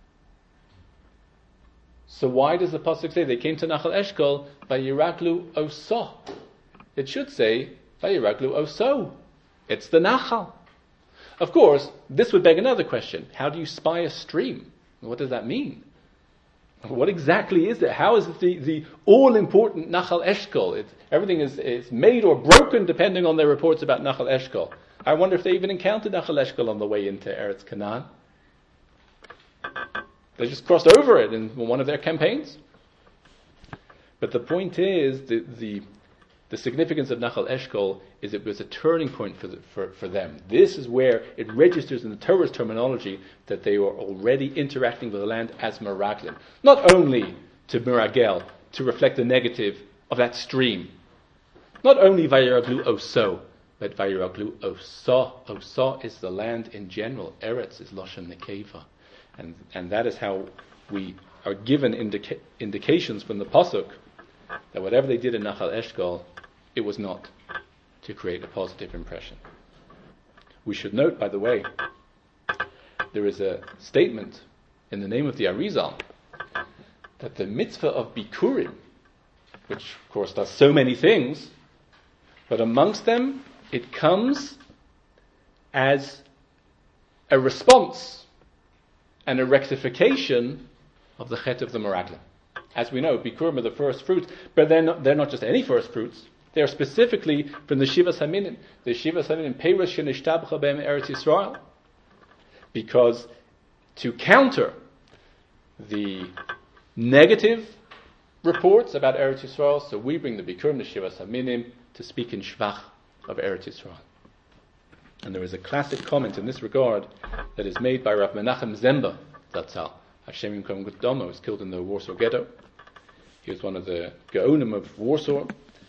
So why does the pasuk say they came to Nachal Eshkol, Vayiraglu Osa? It should say, Vayiraglu Oso. It's the Nachal. Of course, this would beg another question. How do you spy a stream? What does that mean? What exactly is it? How is it the all-important Nachal Eshkol? Everything is made or broken depending on their reports about Nachal Eshkol. I wonder if they even encountered Nachal Eshkol on the way into Eretz Canaan. They just crossed over it in one of their campaigns. But the point is, the significance of Nachal Eshkol is it was a turning point for them. This is where it registers in the Torah's terminology that they were already interacting with the land as Meraglim. Not only to Meragel, to reflect the negative of that stream. Not only Vayiraglu Oso, but Vayiraglu Osa. Osa is the land in general. Eretz is Lashon Nekeva. And that is how we are given indications from the Pasuk that whatever they did in Nachal Eshkol, it was not to create a positive impression. We should note, by the way, there is a statement in the name of the Arizal that the mitzvah of Bikurim, which of course does so many things, but amongst them it comes as a response and a rectification of the chet of the Meraglim. As we know, Bikurim are the first fruits, but they're not just any first fruits. They are specifically from the Shivas Haminim. The Shivas Haminim, Peiros Shenishtabcha Be'em Eretz Yisrael. Because to counter the negative reports about Eretz Yisrael, so we bring the Bikurim, the Shivas Haminim, to speak in Shvach of Eretz Yisrael. And there is a classic comment in this regard that is made by Rav Menachem Zemba Zatzal. Hashem Yimkom Domo was killed in the Warsaw Ghetto. He was one of the Gaonim of Warsaw.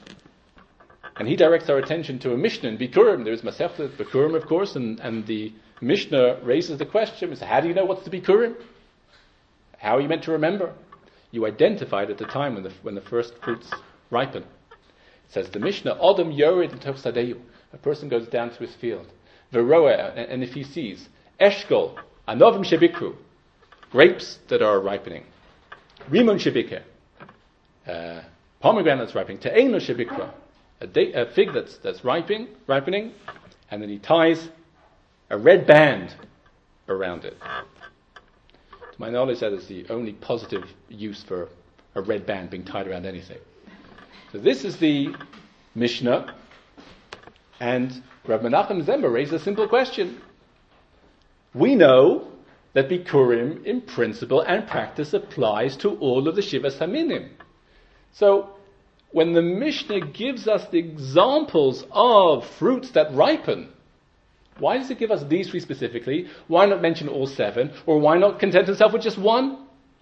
And he directs our attention to a Mishnah in Bikurim. There is Masechta Bikurim, of course, and the Mishnah raises the question, so how do you know what's the Bikurim? How are you meant to remember? You identified at the time when the first fruits ripen. It says the Mishnah, Adam Yored L'Toch Sadeyu. A person goes down to his field. Veroa, and if he sees Eshkol, Anovim Shebikru, grapes that are ripening. Rimon Shebikeh, pomegranate that's ripening. Te'eno Shebikra, a fig that's ripening, and then he ties a red band around it. To my knowledge, that is the only positive use for a red band being tied around anything. So this is the Mishnah, and Rav Menachem Zemba raised a simple question. We know that Bikurim, in principle and practice, applies to all of the Shivas Haminim. So, when the Mishnah gives us the examples of fruits that ripen, why does it give us these three specifically? Why not mention all seven? Or why not content itself with just one?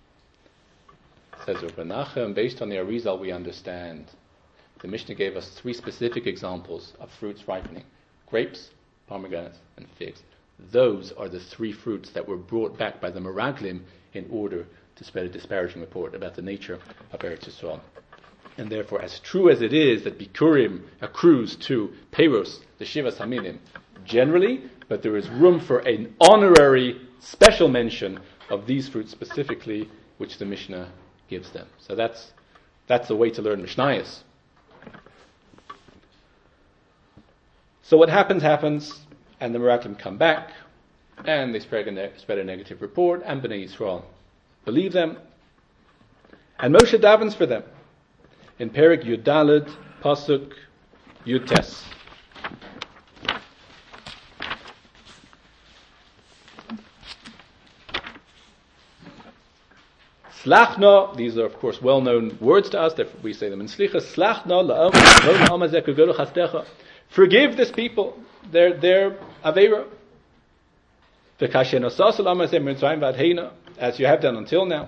Says Rav Menachem, based on the Arizal we understand. The Mishnah gave us three specific examples of fruits ripening. Grapes, pomegranates, and figs. Those are the three fruits that were brought back by the Meraglim in order to spread a disparaging report about the nature of Eretz Yisrael. And therefore, as true as it is that Bikurim accrues to Peiros, the Shivas Haminim, generally, but there is room for an honorary special mention of these fruits specifically, which the Mishnah gives them. So that's the way to learn Mishnayos. So what happens, and the Meraglim come back, and they spread a negative report, and Bnei Yisrael believe them, and Moshe davens for them in Perek Yud Daled Pasuk Yud Tes. Slachna, these are of course well-known words to us, therefore we say them in Slicha. Slachna la'am chasdecha. Forgive this people, their aveira. As you have done until now.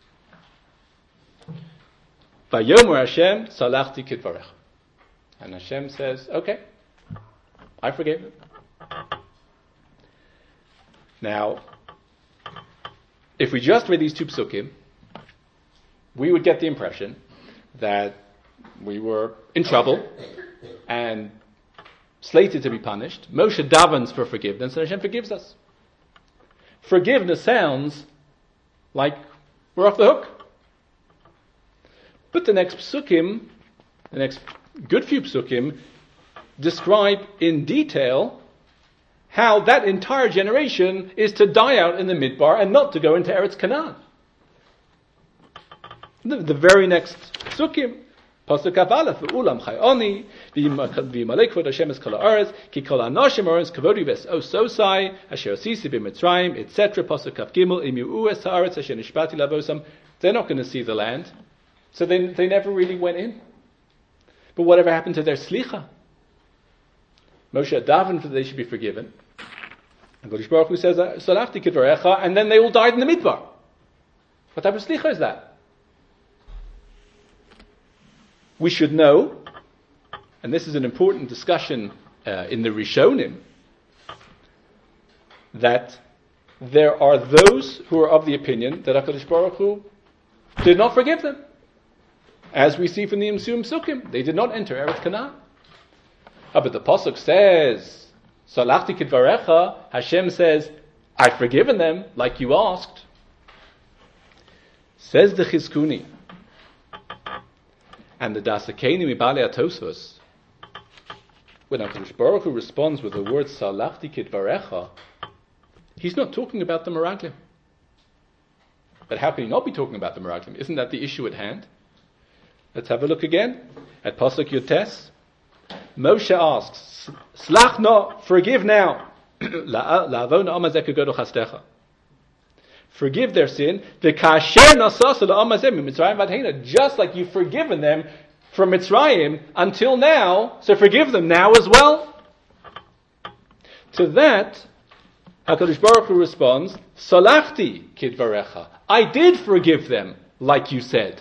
Vayomer Hashem salachti kidvarech. And Hashem says, okay, I forgave them. Now, if we just read these two psukim, we would get the impression that we were in trouble and slated to be punished. Moshe davens for forgiveness, and Hashem forgives us. Forgiveness sounds like we're off the hook. But the next psukim, the next good few psukim, describe in detail how that entire generation is to die out in the Midbar and not to go into Eretz Canaan. The very next psukim, Pasuk Aleph, Ulam Chayoni, V'yimalei Kvod Hashem es kol haaretz, ki kol ha'anashim ha'aretz kavodi ves ososai, asher osisi b'Mitzrayim, etc. Pasuk Kaf Gimel, im yu'u es haaretz asher nishbati lavosam. They're not going to see the land, so they never really went in. But whatever happened to their slicha? Moshe davened that they should be forgiven. And Kodesh Baruch Hu says, Salachti kidvarecha, and then they all died in the Midbar. What type of slicha is that? We should know, and this is an important discussion in the Rishonim, that there are those who are of the opinion that HaKadosh Baruch Hu did not forgive them. As we see from the Yimsum Sukkim, they did not enter Eretz Canaan. But the Pasuk says, Salachti kidvarecha, Hashem says, I've forgiven them, like you asked. Says the Chizkuni, and the Dasakeni Mibale Atosvos, when HaKadosh Baruch Hu responds with the word Salachti kidvarecha, he's not talking about the Meraglim. But how can he not be talking about the Meraglim? Isn't that the issue at hand? Let's have a look again at Pasuk Yutes. Moshe asks, Slach no, forgive now. Forgive their sin. Just like you've forgiven them from Mitzrayim until now, so forgive them now as well. To that, HaKadosh Baruch Hu responds, Salachti kidvarecha. I did forgive them, like you said.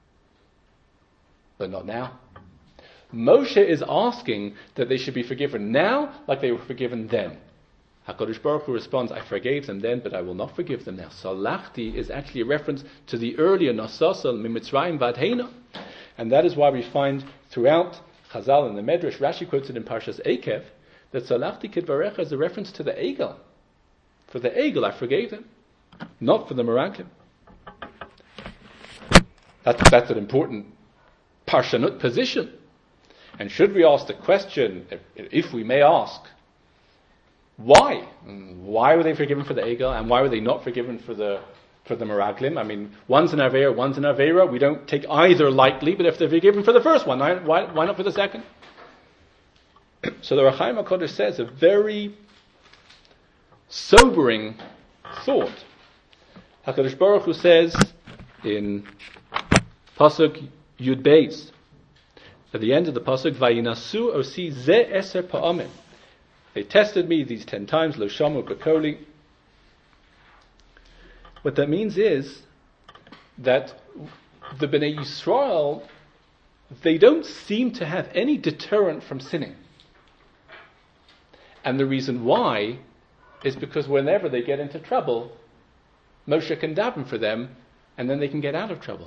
But not now. Moshe is asking that they should be forgiven now, like they were forgiven then. HaKadosh Baruch Hu responds, I forgave them then, but I will not forgive them now. Salachti is actually a reference to the earlier Nasasal Mimitzrayim Vadheina. And that is why we find throughout Chazal and the Medrash, Rashi quotes it in Parshas Eikev, that Salachti Kidvarecha is a reference to the Egel. For the Egel, I forgave them, not for the Meraglim. That's an important Parshanut position. And should we ask the question, if we may ask, why? Why were they forgiven for the Egel, and why were they not forgiven for the Meraglim? I mean, one's an Avera, one's an Avera. We don't take either lightly, but if they're forgiven for the first one, why not for the second? So the Rechaim HaKodesh says a very sobering thought. HaKadosh Baruch Hu says in Pasuk Yud Beis, at the end of the Pasuk, Vayinasu osi ze eser pa'amim. They tested me these 10 times, lo shamu b'koli. What that means is that the Bnei Yisrael, they don't seem to have any deterrent from sinning. And the reason why is because whenever they get into trouble, Moshe can daven for them, and then they can get out of trouble.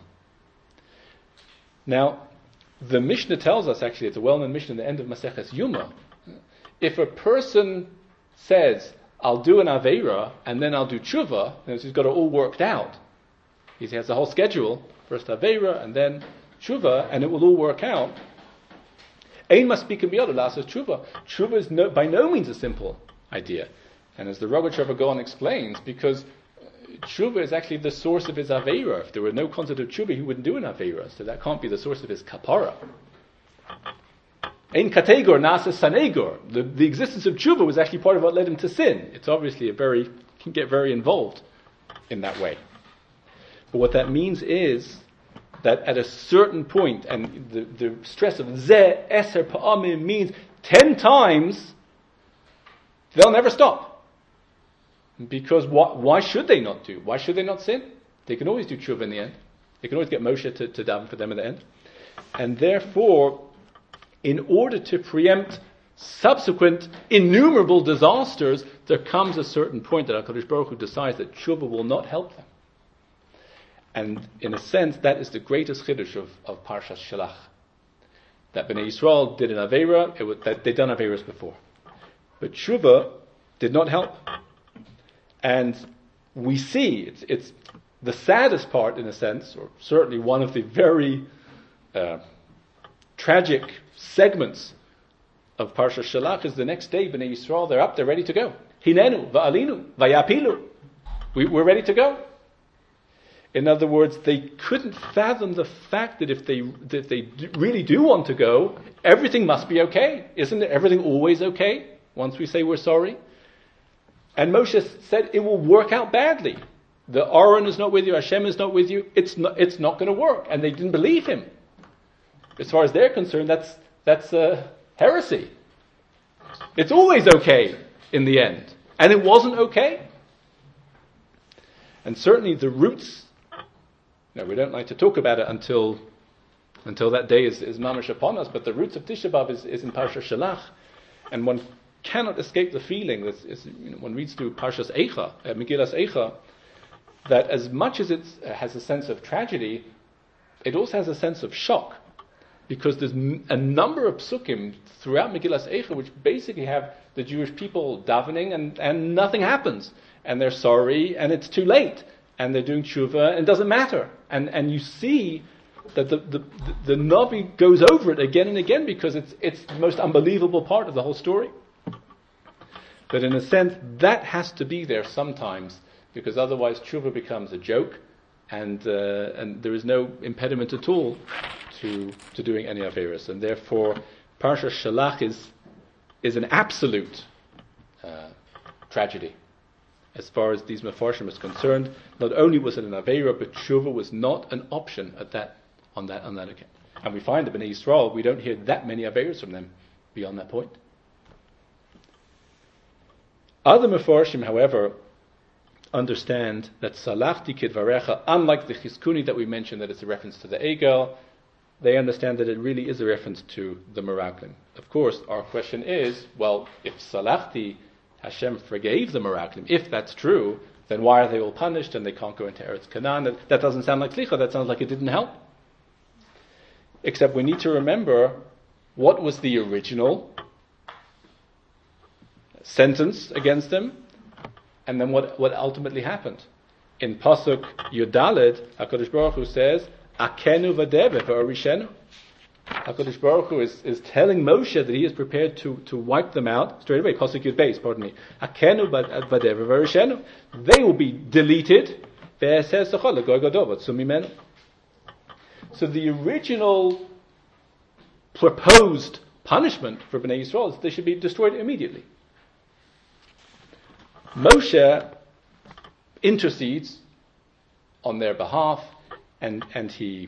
Now, the Mishnah tells us, actually, it's a well-known Mishnah at the end of Maseches Yuma, if a person says, I'll do an Aveira, and then I'll do Tshuva, then he's got it all worked out. He has the whole schedule, first Aveira, and then Tshuva, and it will all work out. Ein maspikim biyado la'asos Tshuva. Tshuva is by no means a simple idea. And as the Rogatchover Gaon explains, because Tshuva is actually the source of his Aveira. If there were no concept of Tshuva, he wouldn't do an Aveira. So that can't be the source of his Kapara. Ein kategor nasa sanegor. The existence of Tshuva was actually part of what led him to sin. It's obviously can get very involved in that way. But what that means is that at a certain point, and the stress of ze eser pa'amim means 10 times, they'll never stop. Because why should they not do? Why should they not sin? They can always do tshuva in the end. They can always get Moshe to daven for them in the end. And therefore, in order to preempt subsequent innumerable disasters, there comes a certain point that HaKadosh Baruch Hu decides that tshuva will not help them. And in a sense, that is the greatest chiddush of Parshas Shalach. That Bnei Yisrael did an Aveira, that they'd done Aveiras before. But tshuva did not help. And we see, it's the saddest part in a sense, or certainly one of the very tragic segments of Parshas Shalach is the next day, Bnei Yisrael, they're up, they're ready to go. Hinenu, va'alinu, vayapilu. We're ready to go. In other words, they couldn't fathom the fact that if they really do want to go, everything must be okay. Isn't everything always okay once we say we're sorry? And Moshe said it will work out badly. The Aaron is not with you, Hashem is not with you. It's not going to work, and they didn't believe him. As far as they're concerned, that's heresy. It's always okay in the end, and it wasn't okay. And certainly the roots. We don't like to talk about it until that day is mamash upon us. But the roots of Tisha B'Av is in Parshas Shalach, and one cannot escape the feeling that one reads through Parshas Eicha, Megillas Eicha, that as much as it has a sense of tragedy, it also has a sense of shock, because there's a number of psukim throughout Megillas Eicha which basically have the Jewish people davening and nothing happens, and they're sorry and it's too late, and they're doing tshuva and it doesn't matter, and you see that the Navi goes over it again and again because it's the most unbelievable part of the whole story. But in a sense, that has to be there sometimes, because otherwise tshuva becomes a joke, and there is no impediment at all to doing any Averis, and therefore Parsha Shalach is an absolute tragedy. As far as these Mefarshim is concerned, not only was it an Aveira, but Tshuva was not an option on that account. And we find that Bnei Yisrael, we don't hear that many Aveiras from them beyond that point. Other Mefarshim, however, understand that Salachti Kidvarecha, unlike the Chizkuni that we mentioned, that it's a reference to the Egel, they understand that it really is a reference to the Meraglim. Of course, our question is, well, if Salachti, Hashem forgave the Meraglim, if that's true, then why are they all punished and they can't go into Eretz Canaan? That doesn't sound like Slicha, that sounds like it didn't help. Except we need to remember what was the original sentence against them, and then what ultimately happened. In Pasuk Yudalid, HaKadosh Baruch Hu says, Akenu v'deve v'orishenu. HaKadosh Baruch Hu is telling Moshe that he is prepared to wipe them out straight away. Pasuk Yud Beis, pardon me. Akenu v'deve v'orishenu. They will be deleted. So the original proposed punishment for Bnei Yisrael is they should be destroyed immediately. Moshe intercedes on their behalf, and he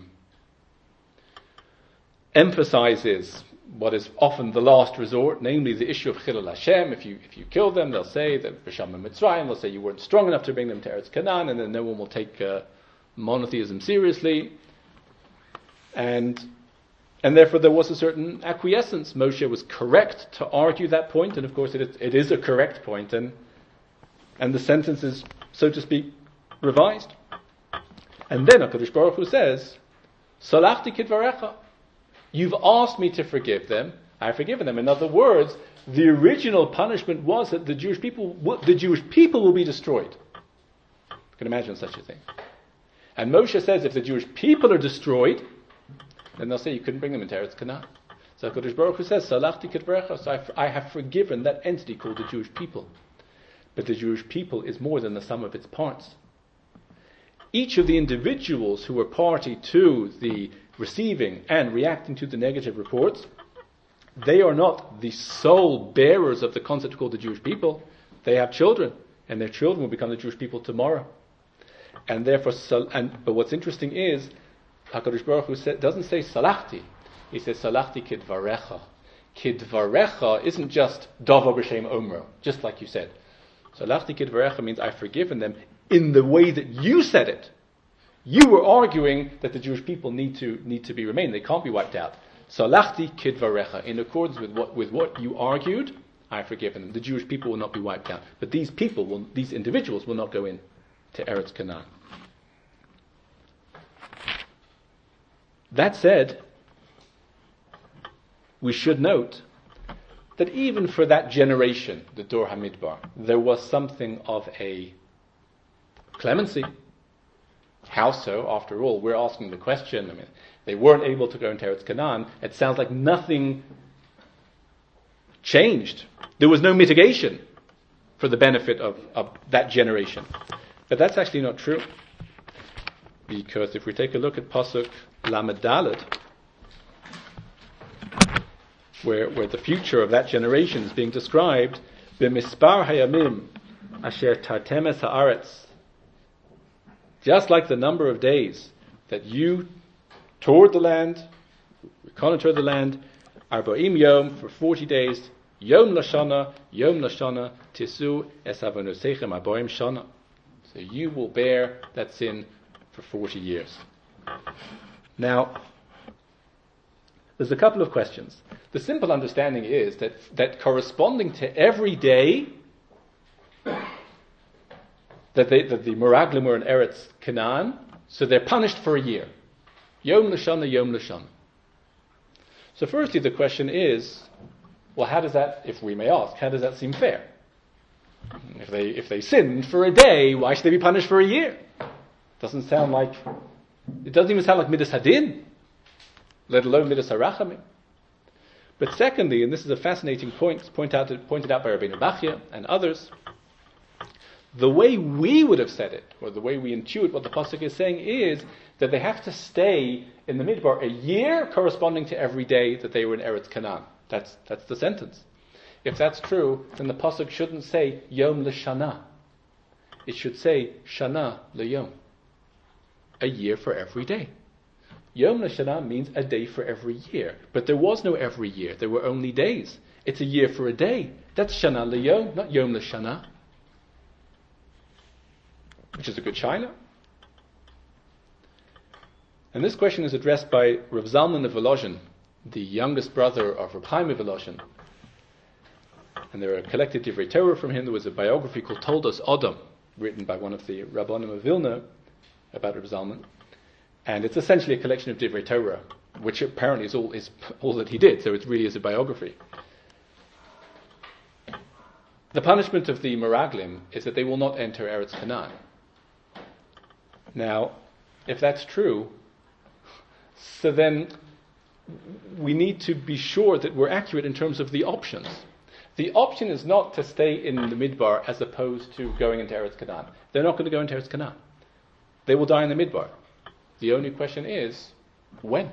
emphasizes what is often the last resort, namely the issue of Chilul Hashem. If you kill them, they'll say that B'Sham Mitzrayim, they'll say you weren't strong enough to bring them to Eretz Canaan, and then no one will take monotheism seriously. And therefore there was a certain acquiescence. Moshe was correct to argue that point, and of course it is a correct point, and the sentence is, so to speak, revised. And then HaKadosh Baruch Hu says, Salachti kidvarecha. You've asked me to forgive them, I've forgiven them. In other words, the original punishment was that the Jewish people will be destroyed. You can imagine such a thing. And Moshe says, if the Jewish people are destroyed, then they'll say you couldn't bring them into Eretz Canaan. So HaKadosh Baruch Hu says, Salachti kidvarecha. So I have forgiven that entity called the Jewish people. But the Jewish people is more than the sum of its parts. Each of the individuals who were party to the receiving and reacting to the negative reports, they are not the sole bearers of the concept called the Jewish people. They have children, and their children will become the Jewish people tomorrow. And therefore, but what's interesting is, HaKadosh Baruch Hu doesn't say salachti, he says salachti kidvarecha. Kidvarecha isn't just davar b'shem omro, just like you said. Salachti kidvarecha means I've forgiven them in the way that you said it. You were arguing that the Jewish people need to be remain; they can't be wiped out. Salachti kidvarecha, in accordance with what you argued, I've forgiven them. The Jewish people will not be wiped out, but these individuals will not go in to Eretz Canaan. That said, we should note that even for that generation, the Dor HaMidbar, there was something of a clemency. How so? After all, we're asking the question. I mean, they weren't able to go into Eretz Canaan. It sounds like nothing changed. There was no mitigation for the benefit of that generation. But that's actually not true. Because if we take a look at Pasuk Lamed Daled, where the future of that generation is being described, b'mispar hayamim asher tartemes haaretz, just like the number of days that you toured the land, reconnoitered the land, arba'im yom, for 40 days, yom lashana, tisu es avonosechem arbaim shana. So you will bear that sin for 40 years. Now, there's a couple of questions. The simple understanding is that corresponding to every day that the Meraglim were in Eretz Canaan, so they're punished for a year. Yom l'shana, yom l'shana. So firstly, the question is, well, how does that, if we may ask, how does that seem fair? If they sinned for a day, why should they be punished for a year? It doesn't even sound like Midas Hadin, let alone Midas Harachamim. But secondly, and this is a fascinating point pointed out by Rabbeinu Bachya and others, The way we would have said it, or the way we intuit what the pasuk is saying, is that they have to stay in the Midbar a year corresponding to every day that they were in Eretz Canaan. That's the sentence. If that's true, then the pasuk shouldn't say Yom L'Shana. It should say Shana L'Yom. A year for every day. Yom L'Shana means a day for every year. But there was no every year. There were only days. It's a year for a day. That's Shana L'Yom, not Yom L'Shana. Which is a good shaila. And this question is addressed by Rav Zalman of Volozhin, the youngest brother of Reb Chaim of Volozhin. And there are collected Divrei Torah from him. There was a biography called Toldos Adam, written by one of the Rabbanim of Vilna about Rav Zalman. And it's essentially a collection of Divrei Torah, which apparently is all that he did, so it really is a biography. The punishment of the Meraglim is that they will not enter Eretz Canaan. Now, if that's true, so then we need to be sure that we're accurate in terms of the options. The option is not to stay in the Midbar as opposed to going into Eretz Canaan. They're not going to go into Eretz Canaan. They will die in the Midbar. The only question is, when?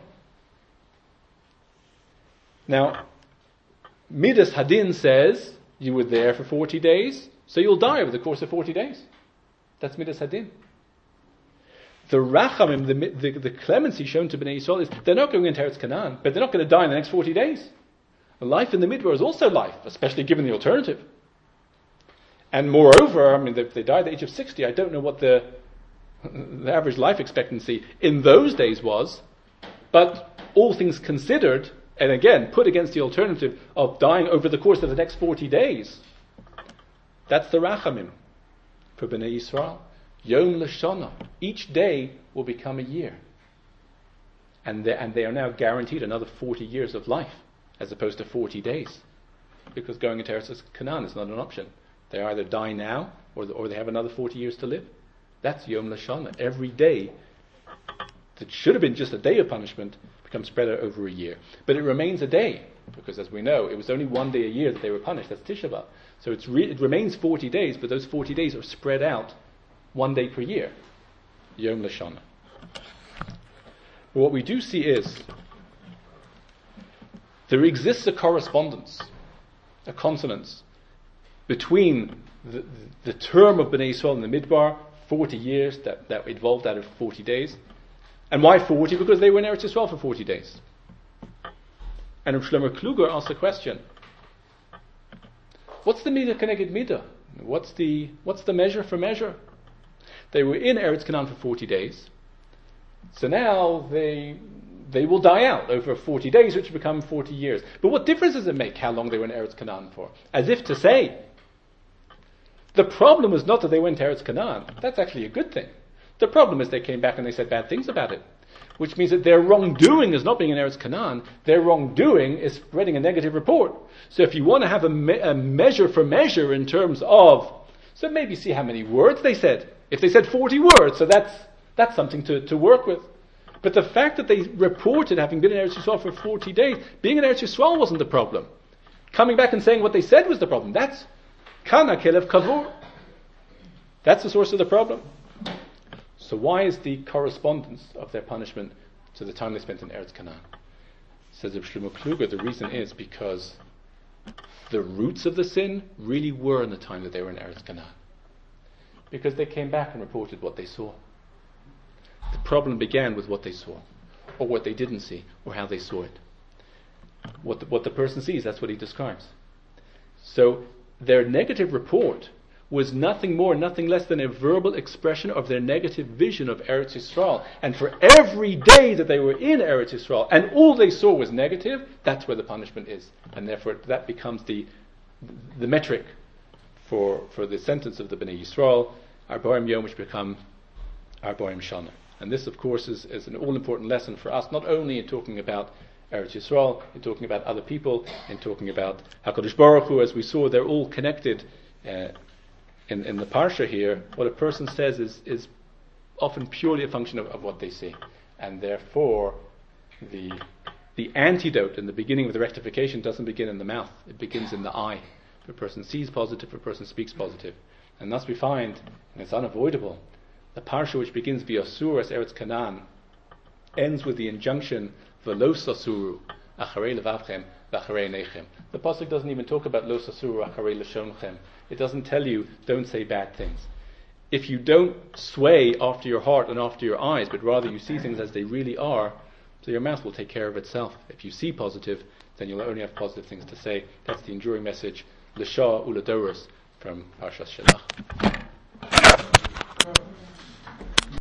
Now, Midas Hadin says, you were there for 40 days, so you'll die over the course of 40 days. That's Midas Hadin. The Rachamim, the clemency shown to Bnei Yisrael is, they're not going into Eretz Canaan, but they're not going to die in the next 40 days. Life in the Midbar is also life, especially given the alternative. And moreover, if they die at the age of 60, I don't know what the average life expectancy in those days was, but all things considered, and again, put against the alternative of dying over the course of the next 40 days, that's the Rachamim for Bnei Yisrael. Yom L'Shana. Each day will become a year. And they are now guaranteed another 40 years of life, as opposed to 40 days. Because going into Eretz Canaan is not an option. They either die now, or they have another 40 years to live. That's Yom L'Shana. Every day that should have been just a day of punishment becomes spread out over a year. But it remains a day, because as we know, it was only one day a year that they were punished. That's Tisha B'Av. So it remains 40 days, but those 40 days are spread out one day per year. Yom L'Shana. What we do see is there exists a correspondence, a consonance, between the term of Bnei Yisrael in the Midbar, 40 years, that evolved out of 40 days. And why 40? Because they were in Eretz Yisrael for 40 days. And Rav Shlomo Kluger asked the question, what's the midah keneged midah? What's the measure for measure? They were in Eretz Canaan for 40 days. So now they will die out over 40 days, which become 40 years. But what difference does it make how long they were in Eretz Canaan for? As if to say, the problem was not that they went to Eretz Canaan. That's actually a good thing. The problem is they came back and they said bad things about it. Which means that their wrongdoing is not being in Eretz Canaan. Their wrongdoing is spreading a negative report. So if you want to have a measure for measure in terms of, so maybe see how many words they said. If they said 40 words, so that's something to work with. But the fact that they reported having been in Eretz Yisrael for 40 days, being in Eretz Yisrael wasn't the problem. Coming back and saying what they said was the problem. That's Kana Kelev Kavur. That's the source of the problem. So why is the correspondence of their punishment to the time they spent in Eretz Canaan? Says Rav Shlomo Kluger, the reason is because the roots of the sin really were in the time that they were in Eretz Canaan. Because they came back and reported what they saw. The problem began with what they saw, or what they didn't see, or how they saw it. What the person sees, that's what he describes. So their negative report was nothing more, nothing less than a verbal expression of their negative vision of Eretz Yisrael. And for every day that they were in Eretz Yisrael, and all they saw was negative, that's where the punishment is. And therefore that becomes the metric for the sentence of the Bnei Yisrael, Arboim Yom, which become Arboim Shana. And this, of course, is an all-important lesson for us, not only in talking about Eretz Yisrael, in talking about other people, in talking about HaKadosh Baruch Hu. As we saw, they're all connected in the Parsha here. What a person says is often purely a function of what they see. And therefore, the antidote in the beginning of the rectification doesn't begin in the mouth, it begins in the eye. If a person sees positive, if a person speaks positive. And thus we find, and it's unavoidable, the parsha which begins V'yasur es Eretz Canaan ends with the injunction V'lo sasuru acharei levavchem v'acharei neichem. The pasuk doesn't even talk about lo sasuru acharei leshonchem. It doesn't tell you don't say bad things. If you don't sway after your heart and after your eyes, but rather you see things as they really are, so your mouth will take care of itself. If you see positive, then you'll only have positive things to say. That's the enduring message, L'shah uladoros, from Parshas Shelach.